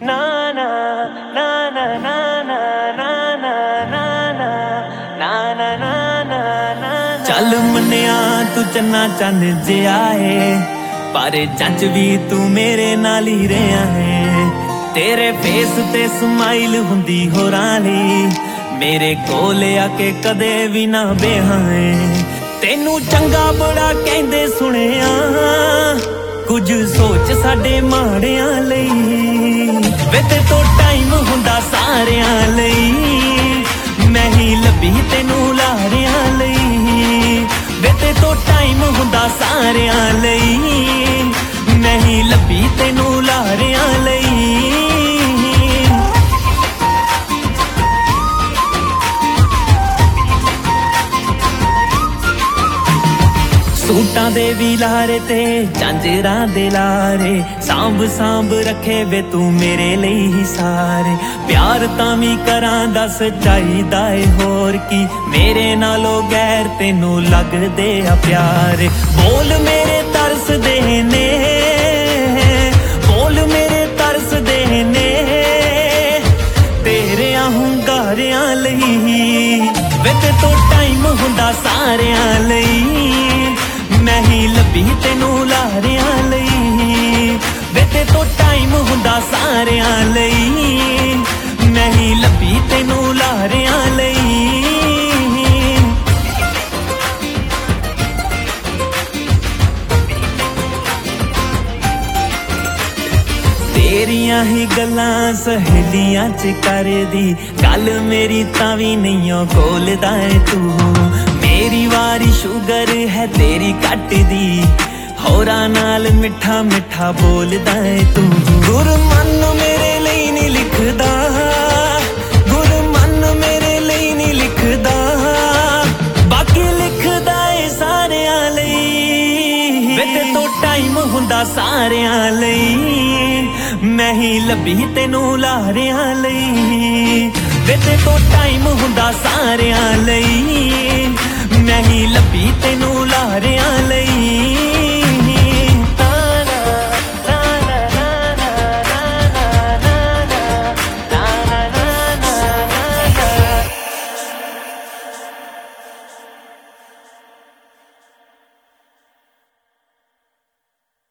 ਨਾ ਨਾ ਨਾ ਨਾ ਨਾ ਨਾ ਨਾ ਨਾ ਨਾ ਨਾ ਨਾ ਨਾ। ਚੱਲ ਮੰਨਿਆ ਤੂੰ ਚੰਨਾ ਚੰਨ ਜਿਹਾ ਏ, ਪਰ ਜੱਜ ਵੀ ਤੂੰ ਮੇਰੇ ਨਾਲ ਹੀ ਰਿਹਾ ਹੈ। ਤੇਰੇ ਫੇਸ ਤੇ ਸਮਾਈਲ ਹੁੰਦੀ ਹੋਰਾਂ ਲਈ, ਮੇਰੇ ਕੋਲ ਆ ਕੇ ਕਦੇ ਵੀ ਨਾ ਬੇਹਾਏ। ਤੈਨੂੰ ਚੰਗਾ ਬੜਾ ਕਹਿੰਦੇ ਸੁਣਿਆ, ਕੁਝ ਸੋਚ ਸਾਡੇ ਮਾੜਿਆਂ ਲਈ। ਵੇ ਤੇ ਤੋਂ ਟਾਈਮ ਹੁੰਦਾ ਸਾਰਿਆਂ ਲਈ, ਮੈਂ ਹੀ ਲੱਭੀ ਤੈਨੂੰ ਲਾਰਿਆਂ ਲਈ। ਵੇ ਤੇ ਤੋਂ ਟਾਈਮ ਹੁੰਦਾ ਸਾਰਿਆਂ ਲਈ, ਮੈਂ ਹੀ ਲੱਭੀ ਤੈਨੂੰ ਲਾਰਿਆਂ ਲਈ। ਸੂਟਾਂ ਦੇ ਵੀ ਲਾਰੇ ਤੇ ਝਾਂਜਰਾਂ ਦੇ ਲਾਰੇ, ਸਾਂਭ ਸਾਂਭ ਰੱਖੇ ਵੇ ਤੂੰ ਮੇਰੇ ਲਈ ਹੀ ਸਾਰੇ। ਪਿਆਰ ਤਾਂ ਵੀ ਕਰਾਂ ਦੱਸ ਚਾਹੀਦਾ ਏ ਹੋਰ ਕੀ, ਮੇਰੇ ਨਾਲੋਂ ਗੈਰ ਤੈਨੂੰ ਲੱਗਦੇ ਆ ਪਿਆਰੇ। ਬੋਲ ਮੇਰੇ ਤਰਸਦੇ ਨੇ, ਬੋਲ ਮੇਰੇ ਤਰਸਦੇ ਨੇ, ਤੇਰਿਆਂ ਹੁੰਗਾਰਿਆਂ ਲਈ। ਵੇ ਤੇ ਤੋਂ ਟਾਈਮ ਹੁੰਦਾ ਸਾਰਿਆਂ ਲਈ, ਮੈਂ ਹੀ ਲੱਭੀ ਤੈਨੂੰ ਲਾਰਿਆਂ ਲਈ। ਵੇ ਤੇ ਤੋਂ ਟਾਈਮ ਹੁੰਦਾ ਸਾਰਿਆਂ ਲਈ, ਮੈਂ ਹੀ ਲੱਭੀ ਤੈਨੂੰ ਲਾਰਿਆਂ ਲਈ। ਤੇਰੀਆਂ ਹੀ ਗੱਲਾਂ ਸਹੇਲੀਆਂ ਚ ਕਰਦੀ, ਗੱਲ ਮੇਰੀ ਤਾਂ ਵੀ ਨਹੀਂਓ ਖੋਲਦਾ ਏ ਤੂੰ। ਮੇਰੀ ਵਾਰੀ ਸ਼ੂਗਰ ਹੈ ਤੇਰੀ ਕੱਟਦੀ, ਹੋਰਾਂ ਨਾਲ ਮਿੱਠਾ ਮਿੱਠਾ ਬੋਲਦਾ ਏ ਤੂੰ। ਗੁਰਮਨ ਮੇਰੇ ਲਈ ਨਹੀਂ ਲਿਖਦਾ, ਗੁਰਮਨ ਮੇਰੇ ਲਈ ਨਹੀਂ ਲਿਖਦਾ, ਬਾਕੀ ਲਿਖਦਾ ਏ ਸਾਰਿਆਂ ਲਈ। ਵੇ ਤੇ ਤੋਂ ਟਾਈਮ ਹੁੰਦਾ ਸਾਰਿਆਂ ਲਈ, ਮੈਂ ਹੀ ਲੱਭੀ ਤੈਨੂੰ ਲਾਰਿਆਂ ਲਈ। ਵੇ ਤੇ ਤੋਂ ਟਾਈਮ ਹੁੰਦਾ ਸਾਰਿਆਂ